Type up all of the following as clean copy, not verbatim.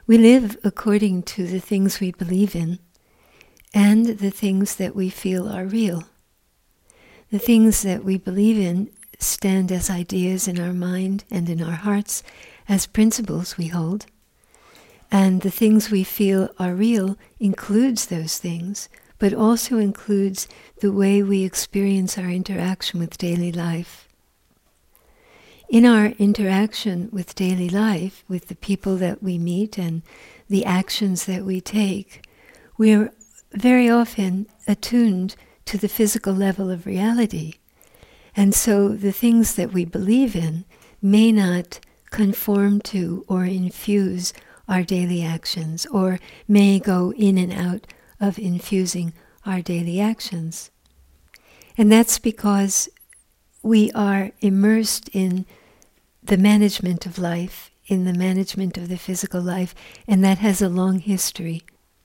We live according to the things we believe in and the things that we feel are real. The things that we believe in stand as ideas in our mind and in our hearts, as principles we hold. And the things we feel are real includes those things, but also includes the way we experience our interaction with daily life. In our interaction with daily life, with the people that we meet and the actions that we take, we're very often attuned to the physical level of reality. And so the things that we believe in may not conform to or infuse our daily actions, or may go in and out of infusing our daily actions. And that's because we are immersed in the management of life, in the management of the physical life, and that has a long history.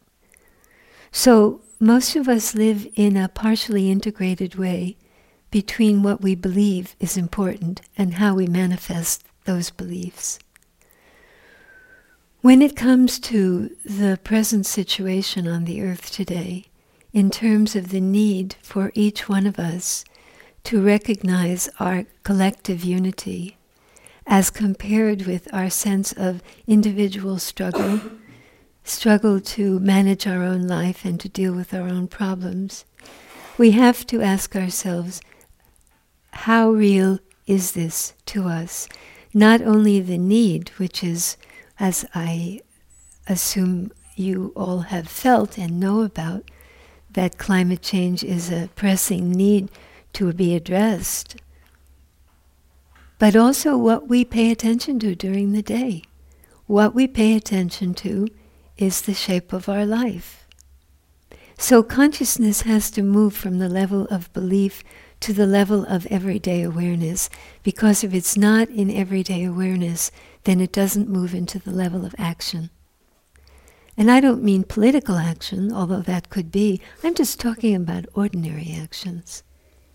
So most of us live in a partially integrated way between what we believe is important and how we manifest those beliefs. When it comes to the present situation on the earth today, in terms of the need for each one of us to recognize our collective unity as compared with our sense of individual struggle to manage our own life and to deal with our own problems, we have to ask ourselves, how real is this to us? Not only the need, which is, as I assume you all have felt and know about, that climate change is a pressing need to be addressed, but also what we pay attention to during the day. What we pay attention to is the shape of our life. So consciousness has to move from the level of belief to the level of everyday awareness, because if it's not in everyday awareness, then it doesn't move into the level of action. And I don't mean political action, although that could be. I'm just talking about ordinary actions.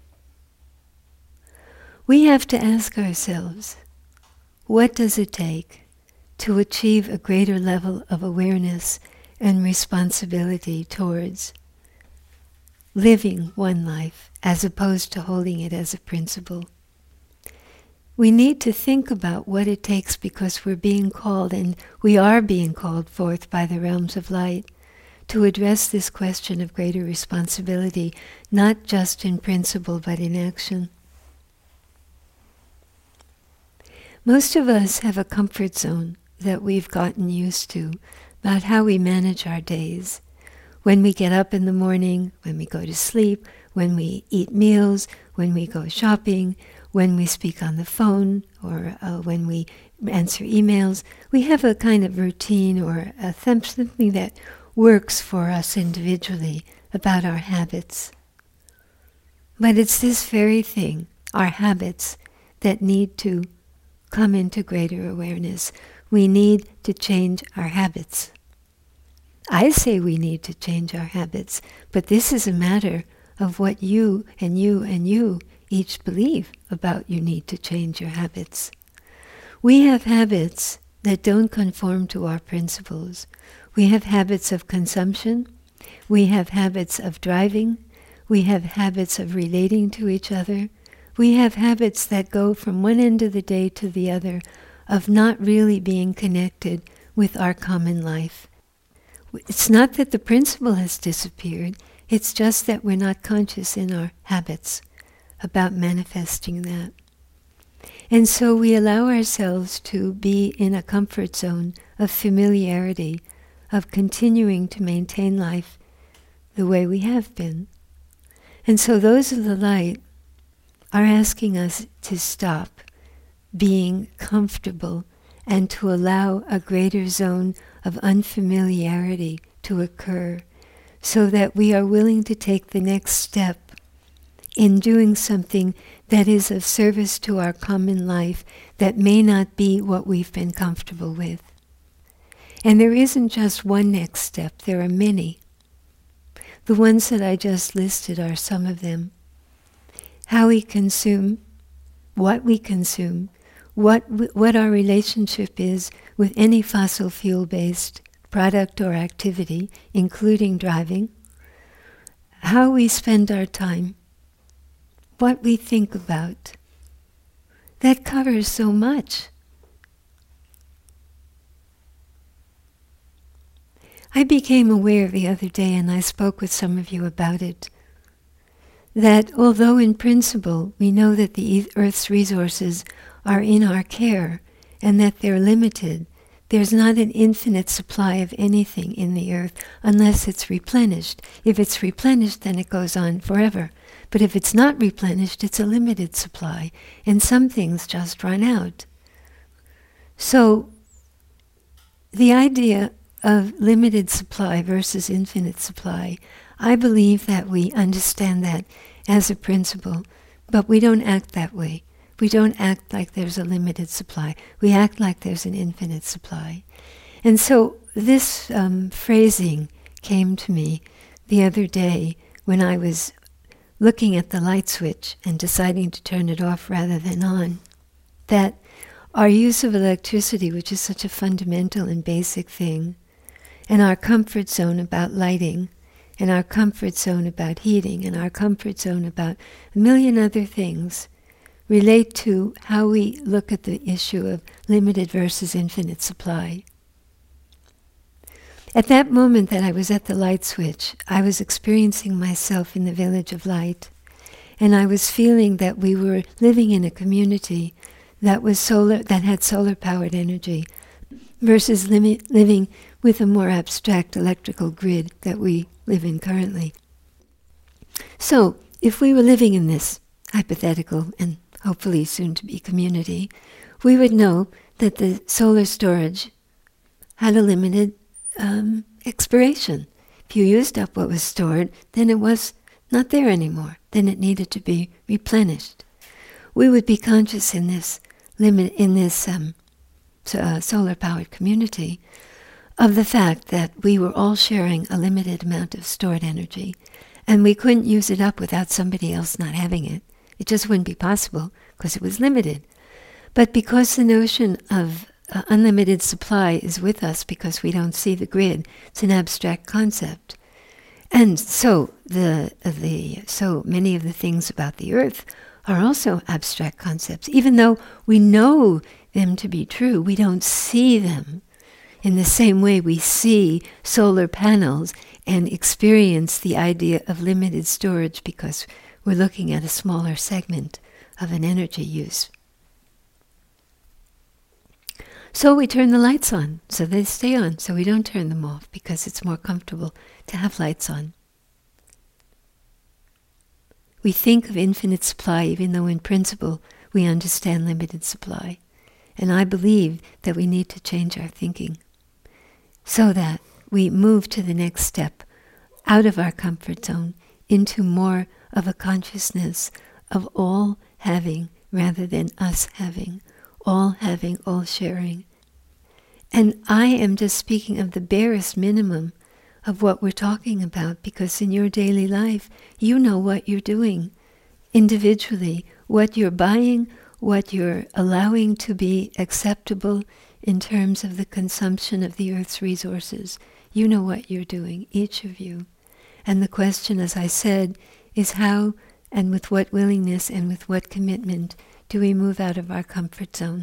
We have to ask ourselves, what does it take to achieve a greater level of awareness and responsibility towards living one life as opposed to holding it as a principle? We need to think about what it takes, because we're being called, and we are being called forth by the realms of light to address this question of greater responsibility, not just in principle but in action. Most of us have a comfort zone that we've gotten used to about how we manage our days. When we get up in the morning, when we go to sleep, when we eat meals, when we go shopping, when we speak on the phone, or when we answer emails, we have a kind of routine or something that works for us individually about our habits. But it's this very thing, our habits, that need to come into greater awareness. We need to change our habits. I say we need to change our habits, but this is a matter of what you and you and you each believe about you need to change your habits. We have habits that don't conform to our principles. We have habits of consumption. We have habits of driving. We have habits of relating to each other. We have habits that go from one end of the day to the other, of not really being connected with our common life. It's not that the principle has disappeared, it's just that we're not conscious in our habits about manifesting that. And so we allow ourselves to be in a comfort zone of familiarity, of continuing to maintain life the way we have been. And so those of the light are asking us to stop being comfortable and to allow a greater zone of unfamiliarity to occur, so that we are willing to take the next step in doing something that is of service to our common life that may not be what we've been comfortable with. And there isn't just one next step, there are many. The ones that I just listed are some of them. How we consume, what we consume, what our relationship is with any fossil fuel-based product or activity, including driving, how we spend our time, what we think about. That covers so much. I became aware the other day, and I spoke with some of you about it, that although in principle we know that the Earth's resources are in our care and that they're limited, there's not an infinite supply of anything in the Earth unless it's replenished. If it's replenished, then it goes on forever. But if it's not replenished, it's a limited supply, and some things just run out. So the idea of limited supply versus infinite supply, I believe that we understand that as a principle, but we don't act that way. We don't act like there's a limited supply. We act like there's an infinite supply. And so this phrasing came to me the other day when I was looking at the light switch and deciding to turn it off rather than on, that our use of electricity, which is such a fundamental and basic thing, and our comfort zone about lighting, and our comfort zone about heating, and our comfort zone about a million other things, relate to how we look at the issue of limited versus infinite supply. At that moment that I was at the light switch, I was experiencing myself in the village of light, and I was feeling that we were living in a community that was that had solar-powered energy, versus living with a more abstract electrical grid that we live in currently. So, if we were living in this hypothetical and hopefully soon-to-be community, we would know that the solar storage had a limited expiration. If you used up what was stored, then it was not there anymore. Then it needed to be replenished. We would be conscious in this solar-powered community of the fact that we were all sharing a limited amount of stored energy, and we couldn't use it up without somebody else not having it. It just wouldn't be possible because it was limited. But because the notion of unlimited supply is with us because we don't see the grid, it's an abstract concept. And so so many of the things about the Earth are also abstract concepts. Even though we know them to be true, we don't see them in the same way we see solar panels and experience the idea of limited storage because we're looking at a smaller segment of an energy use. So we turn the lights on, so they stay on, so we don't turn them off because it's more comfortable to have lights on. We think of infinite supply even though in principle we understand limited supply. And I believe that we need to change our thinking so that we move to the next step out of our comfort zone into more of a consciousness of all having rather than us having, all sharing. And I am just speaking of the barest minimum of what we're talking about, because in your daily life, you know what you're doing individually, what you're buying, what you're allowing to be acceptable in terms of the consumption of the Earth's resources. You know what you're doing, each of you. And the question, as I said, is how and with what willingness and with what commitment do we move out of our comfort zone?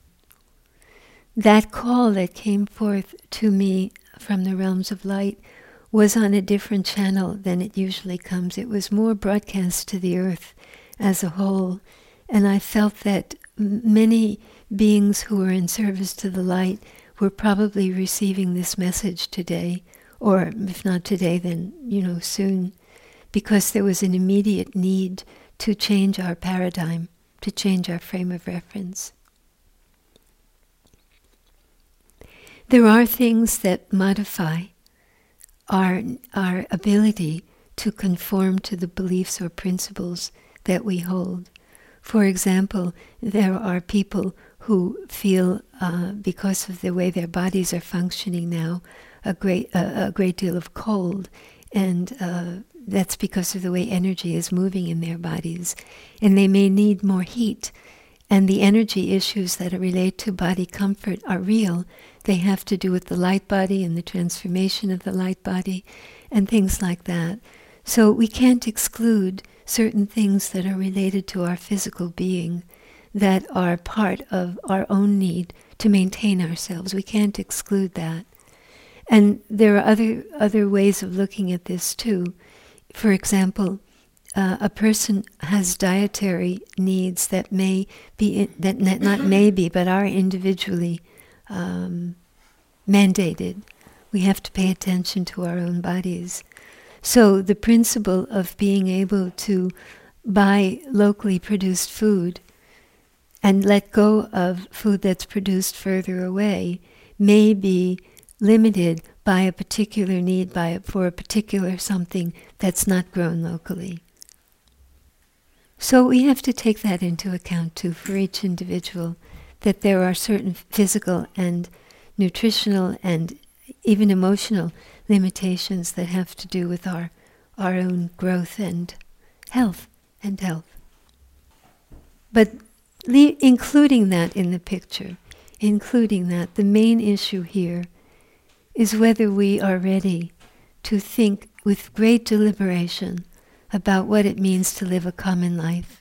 That call that came forth to me from the realms of light was on a different channel than it usually comes. It was more broadcast to the Earth as a whole, and I felt that many beings who were in service to the light were probably receiving this message today, or if not today, then, soon, because there was an immediate need to change our paradigm, to change our frame of reference. There are things that modify our ability to conform to the beliefs or principles that we hold. For example, there are people who feel, because of the way their bodies are functioning now, a great deal of cold, and that's because of the way energy is moving in their bodies, and they may need more heat. and the energy issues that relate to body comfort are real. They have to do with the light body and the transformation of the light body and things like that. So we can't exclude certain things that are related to our physical being that are part of our own need to maintain ourselves. We can't exclude that. And there are other ways of looking at this too. For example, a person has dietary needs that may be, not maybe, but are individually mandated. We have to pay attention to our own bodies. So the principle of being able to buy locally produced food and let go of food that's produced further away may be limited by a particular need for a particular something that's not grown locally. So we have to take that into account too for each individual, that there are certain physical and nutritional and even emotional limitations that have to do with our own growth and health. But including that in the picture, the main issue here is whether we are ready to think with great deliberation about what it means to live a common life.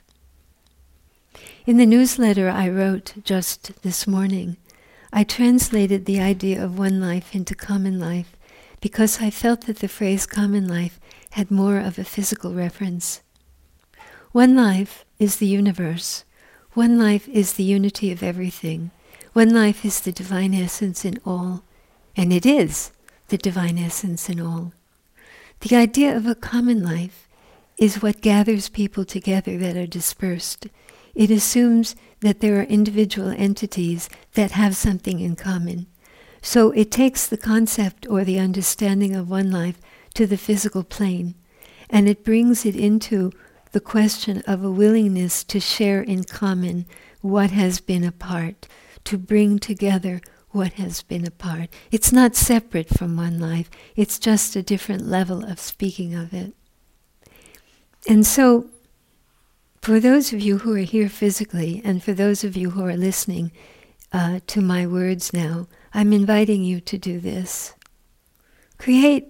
In the newsletter I wrote just this morning, I translated the idea of one life into common life because I felt that the phrase common life had more of a physical reference. One life is the universe. One life is the unity of everything. One life is the divine essence in all. And it is the divine essence in all. The idea of a common life is what gathers people together that are dispersed. It assumes that there are individual entities that have something in common. So it takes the concept or the understanding of one life to the physical plane, and it brings it into the question of a willingness to share in common what has been apart, to bring together what has been apart. It's not separate from one life, it's just a different level of speaking of it. And so, for those of you who are here physically, and for those of you who are listening to my words now, I'm inviting you to do this. Create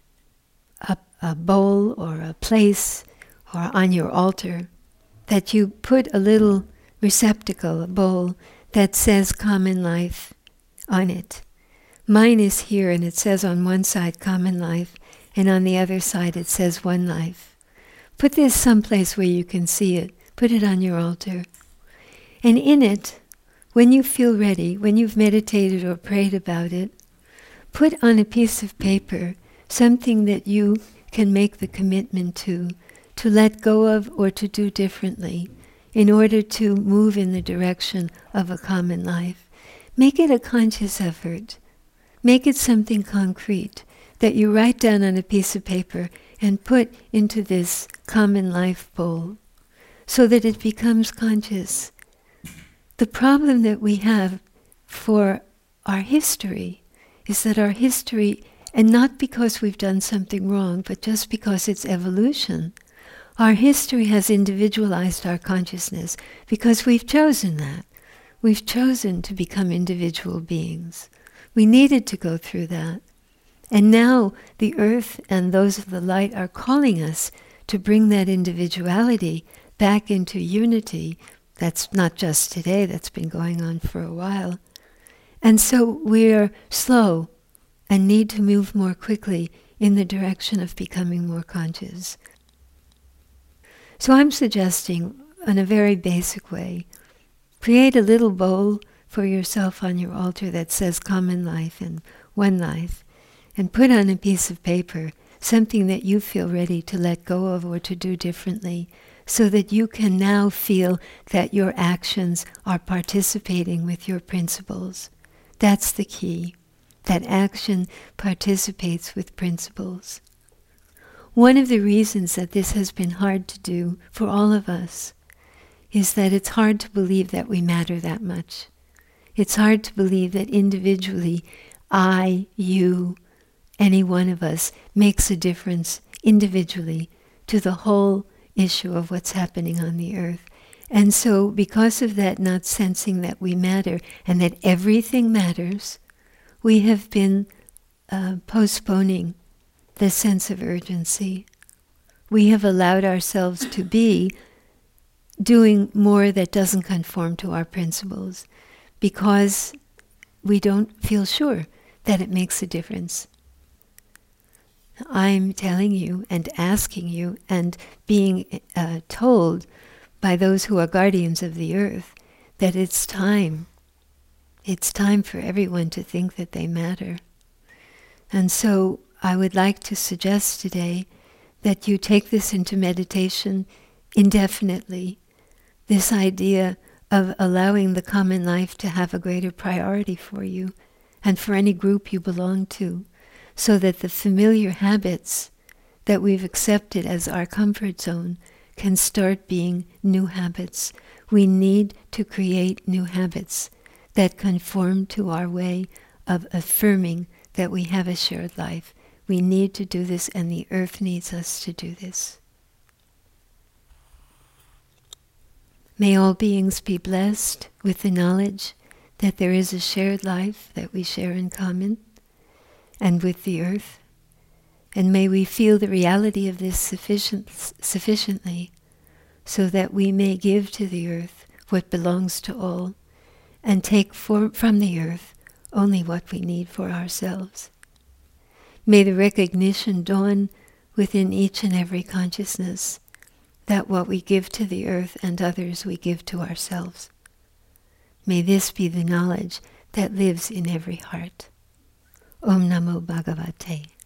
a bowl or a place or on your altar that you put a little receptacle, a bowl, that says common life on it. Mine is here, and it says on one side common life, and on the other side it says one life. Put this someplace where you can see it. Put it on your altar. And in it, when you feel ready, when you've meditated or prayed about it, put on a piece of paper something that you can make the commitment to let go of or to do differently in order to move in the direction of a common life. Make it a conscious effort. Make it something concrete that you write down on a piece of paper and put into this common life bowl so that it becomes conscious. The problem that we have for our history is that our history, and not because we've done something wrong, but just because it's evolution, our history has individualized our consciousness because we've chosen that. We've chosen to become individual beings. We needed to go through that. And now the earth and those of the light are calling us to bring that individuality back into unity. That's not just today, that's been going on for a while. And so we're slow and need to move more quickly in the direction of becoming more conscious. So I'm suggesting, in a very basic way, create a little bowl for yourself on your altar that says common life and one life, and put on a piece of paper something that you feel ready to let go of or to do differently, so that you can now feel that your actions are participating with your principles. That's the key, that action participates with principles. One of the reasons that this has been hard to do for all of us is that it's hard to believe that we matter that much. It's hard to believe that individually, I, you, any one of us makes a difference individually to the whole issue of what's happening on the earth. And so because of that, not sensing that we matter and that everything matters, we have been postponing the sense of urgency. We have allowed ourselves to be doing more that doesn't conform to our principles because we don't feel sure that it makes a difference. I'm telling you and asking you and being told by those who are guardians of the earth that it's time. It's time for everyone to think that they matter. And so I would like to suggest today that you take this into meditation indefinitely, this idea of allowing the common life to have a greater priority for you and for any group you belong to, so that the familiar habits that we've accepted as our comfort zone can start being new habits. We need to create new habits that conform to our way of affirming that we have a shared life. We need to do this, and the earth needs us to do this. May all beings be blessed with the knowledge that there is a shared life that we share in common and with the earth. And may we feel the reality of this sufficiently so that we may give to the earth what belongs to all and take from the earth only what we need for ourselves. May the recognition dawn within each and every consciousness that what we give to the earth and others we give to ourselves. May this be the knowledge that lives in every heart. Om Namo Bhagavate.